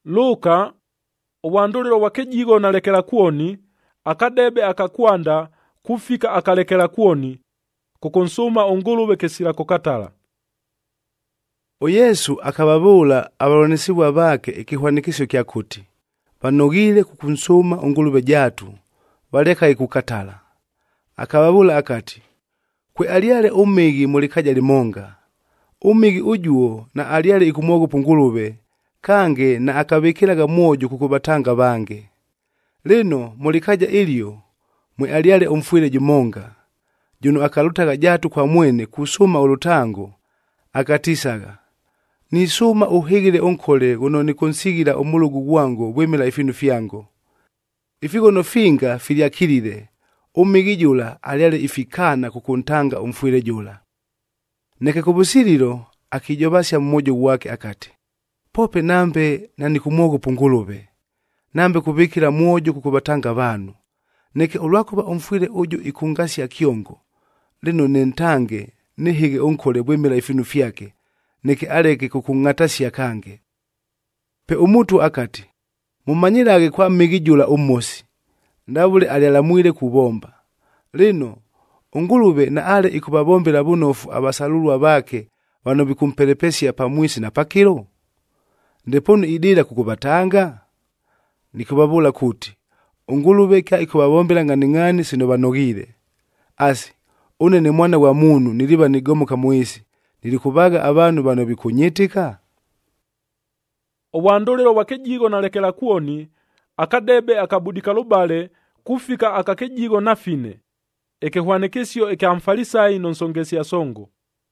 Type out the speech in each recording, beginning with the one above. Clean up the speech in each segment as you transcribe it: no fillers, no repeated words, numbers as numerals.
Luka uwandulilo wakejigo nalekela kuoni akadebe akakwanda kufika akalekela kuoni kukonsuma ungulube kesila kukatala. Yesu akababula abalonesibwa bake ikihwanikisyo kya kuti banogile kukunsuma ungulube jatu baleka ikukatala. Akababula akati, kwe aliale umigi mulikaja limonga, umigi ujuo na aliale ikumogopa ungulube kange na akabikilaga mojo kukubatanga bange. Lino mulikaja ilio mwe aliale umfwile jimonga juno akalutaga jatu kwa mwene kusuma ulutango akatisaga, nisuma uhigile onkole guno nikonsigira omulugu gwango bwemela ifinu fyango. Ifigono finga filiakilile umigi jula aliale ifikana kukuntanga umfwile jula. Neke kubusililo akijobasya mmojo wake akati, pope nambe na nikumogopa ungulube, nambe kubikila mojo kukubatanga banu, neke ulwakuba umfwile uju ikungasya kiongo, lino nentange nihige onkole bwemela ifinu fyake, neke aleke kukungatasya kange. Pe umutu akati, mumanyilage kwa migijula umosi, ndabule alialamwile kubomba. Lino ungulube na ale ikubabombela bunofu abasalulwa bake wano bikumpelepesya pamwisi na pakilo. Ndeponu idila kukubatanga? Nikubabula kuti, ungulube kya ikubabombela ngani sino banogile. Asi, une ni mwana wa munu niliba nigomuka mwisi, nilikubaga abantu bano bikunyitika? Uwandulilo wakejigo nalekela kuoni akadebe akabudika lubale kufika akakejigo nafine ekehwanikisyo ekamfalisai nonsongesi ya songo.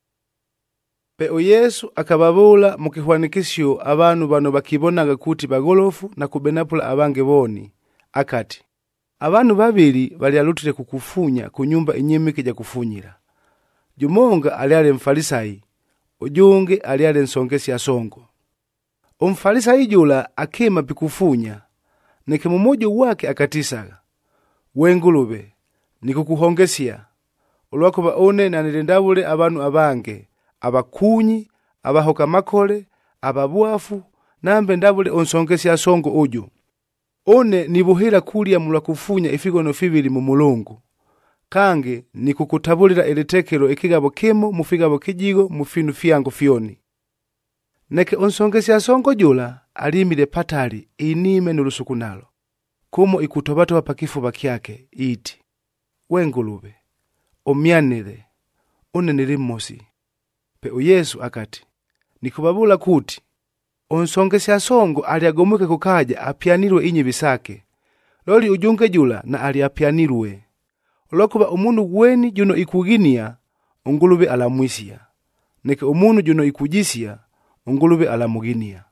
Pe Yesu akababula mukihwanikisyo abantu bano bakibonaga kuti bagolofu na kubenapula abange boni akati, abantu babili bali alutile kukufunya kunyumba inyemike ja kufunyira. Jumonga aliale mfalisai, ujunge aliale nsongesi ya songo. Umfalisai jula akema pikufunya, neke mumojo wake akatisaga, wengulube, nikukuhongesya, ulwakuba one na nilindabule abantu abange, abakunyi, abahoka makole, ababuafu, nambe ndabule onsongesi ya songo uju. One nibuhila kulia mula kufunya ifigono fibili mu mulungu, kange nikukutabulira elitekelo ikigabo kimo mufigabo kijigo mufinu fyango fyoni. Neke onsongesi ya songo jula alimile patali inime nulusuku nalo, kumo ikutobatoba pakifuba kyake iti, wengulube, omyanile, une nilimosi. Pe Yesu akati, nikubabula kuti, onsongesi ya songo aliagomuke kukaja apyanirwe inyi bisake, loli ujunge jula na aliapyanirwe. Olokuba umunu weni juno ikuginia, ungulube alamwisia, neke umunu juno ikujisia, ungulube alamuginia.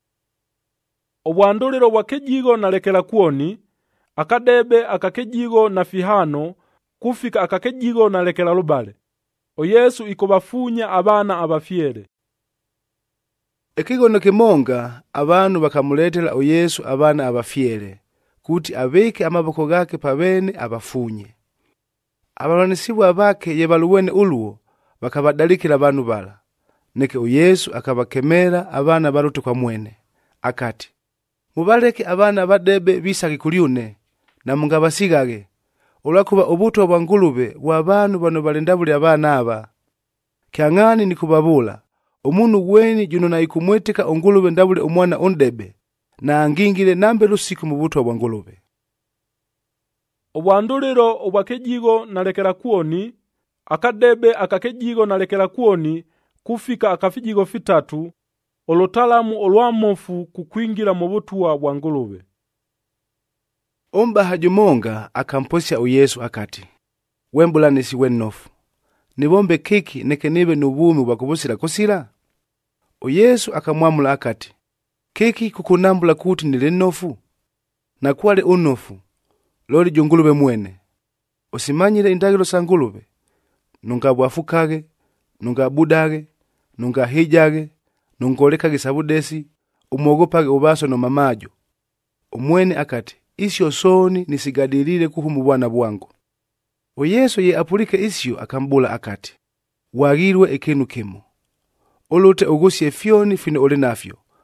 Uwandulilo wakejigo nalekela kuoni akadebe akakejigo na fihano kufika akakejigo nalekela lubale. Yesu ikubafunya abana abafyele. Ekigono kimonga abantu bakamuletela Yesu abana abafyele kuti abeke amaboko gake pabene abafunye. Abalonesibwa bake yebaluwene uluo bakabadalikila abantu bala. Neke Yesu akabakemera abana baruti kwa mwene akati, mubaleke abana badebe bisaki kuliune na mungabasigage, ulwakuba obuto bwa ngulube bwa abantu bano balendabuli abana aba. Kyang'ani nikubabula, umunu weni juno na ikumwetika ungulube ndabuli umwana ondebe na angingile nambe lusiku mu buto bwa ngulube. Uwandulilo ubwakejigo nalekela kuoni akadebe akakejigo nalekela kuoni kufika akafijigo fitatu olotalamu olwamofu kukwingira mu butuwa bwa ngulube. Ombaha jumonga akamposya Yesu akati, wembulanisi wenofu, nibombe kiki neke nibe nubumi bwakubusira kusira? Yesu akamwamula akati, kiki kukunambula kuti nilenofu? Na kwale unofu, loli jungulube mwene. Usimanyile indagilo sa ngulube, nunga bwafukage, nunga budage, nunga hijage, nungolekage sabudesi, umogopage ubaso no mamajo. Umwene akati, isyo soni nisigadilile kuhumu bwana bwangu. Yesu ye apulike isyo akambula akati, wagirwe ekinu kimo. Olute ugusye fyoni fino ole nafyo,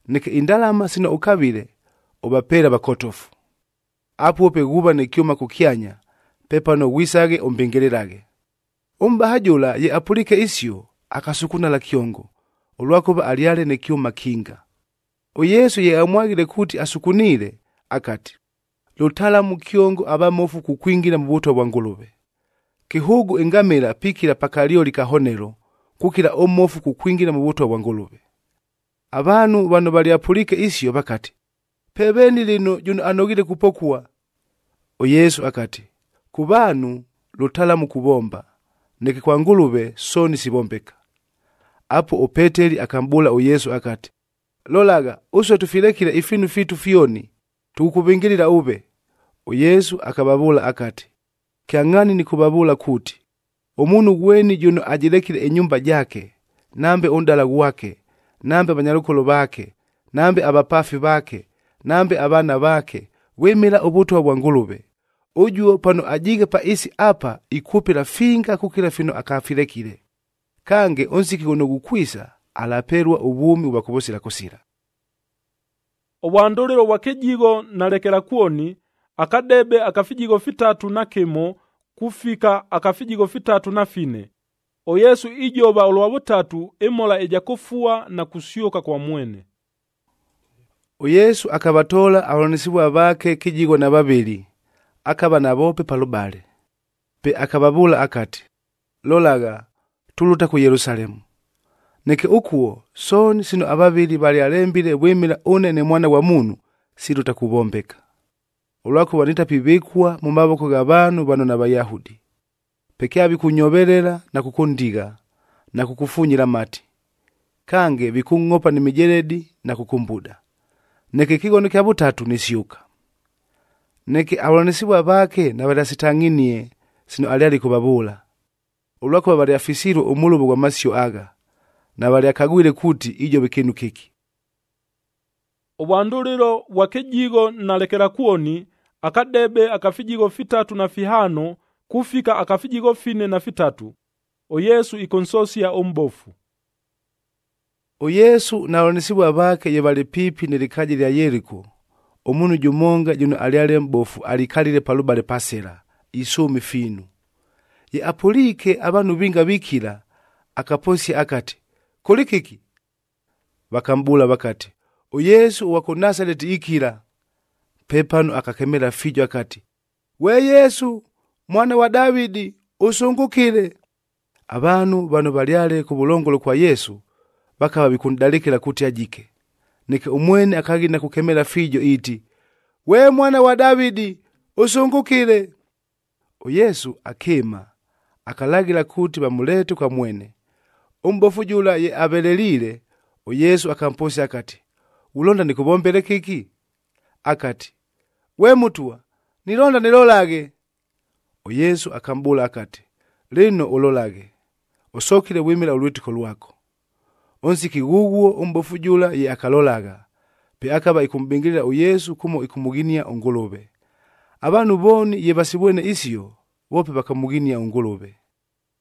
neke indalama sino ukavile obapera bakotofu. Apo peguba nekyuma kukyanya pepano wisage ombengererage. Ombahajula ye apulike isyo akasukuna la kyongo olwakoba aliale nekyuma kinga. Yesu ye amwagile kuti asukunire akati, lutala mu kyongo abamofu kukwingira mu butwa bwa ngulube. Kihugu engamira pikira pakalio likahonero kukira omofu kukwingira mu butwa bwa ngulube. Abantu bano bali apulike isyo bakati, pebeni lino juno anogile kupokuwa. Yesu akati, kubanu lutala mu kubomba, neke kwa ngulube soni sibombeka. Apo Peteri akambula Yesu akati, lolaga uso tufilekile ifinu fitu fioni tukubingirira ube. Yesu akababula akati, kyangani ni kubabula kuti omunu gweni juno ajilekile enyumba jake, nambe ondala wake, nambe banyalukolo bake, nambe abapafi bake, nambe abana bake, wemela obutwa bwa ngulube. Ujuo pano ajige pa isi apa ikupira finga kukira fino akafilekile. Kange onsiki gono gukwisa alaperwa ubumi ubakubosira kusira. Obwandolero wakejigo nalekera kuoni akadebe akafijigo fitatu na kimo kufika akafijigo fitatu na fine. Yesu ijoba olwa butatu emola ejakofua na kusyoka kwa mwene. Yesu akabatola abaonesibwa bake kijigo na babiri akaba nabope palubale. Pe akababula akati, lolaga tuluta ku Yerusalemu. Neke ukuo soni sino ababiri bali alembile bwemila une mwana wa munu siluta kubombeka. Olwako wanita pibikwa mu maboko g'abantu bano n'Abayahudi. Pekya bikunyoberera na kukundiga na kukufunyira mati. Kange bikungopa ni mijeredi na kukumbuda. Neke kigono kya butatu nisyuka. Neke abaonesibwa bake na badasitanginie sino aliali kubabula. Olwako bali afisiru omulubo gwa masyo aga na bali akagwire kuti ijo bikinu kiki. Obwanduliro wakejigo nalekera kuoni akadebe akafijigo fitatu na fihano kufika akafijigo fine na fitatu. Yesu ikonsosia ombofu. Yesu na abaonesibwa bake ye bali pipi nilikaji lya Yeriko. Omunu jumonga juno aliale mbofu alikalile palubale pasera isumi finu. Ye apulike abanu binga bikila akaposi akati, kulikiki? Bakambula bakati, Yesu wako Nazareti ikila. Pepano akakemela fijo akati, we Yesu mwana wa Davidi usungukile. Abanu bano baliale ku bulongolo kwa Yesu bakaba bikundalikira kuti ajike. Neke umwene akagina kukemela fijo iti, we mwana wa Davidi usungukile. Yesu akema akalagira kuti bamulete kwa mwene. Umbofu jula ye abelelile. Yesu akamposi akati, ulonda nikubombele kiki? Akati, we mutua nilonda nilolage. Yesu akambula akati, lino ulolage, osokile wimila ulwitiko lwako. Onsiki guguo umbofu jula ye akalolaga. Pe akaba ikumbingirira Yesu kumo ikumuginia ongolobe. Abanu boni ye basibwene isiyo bope bakamuginia ongolobe.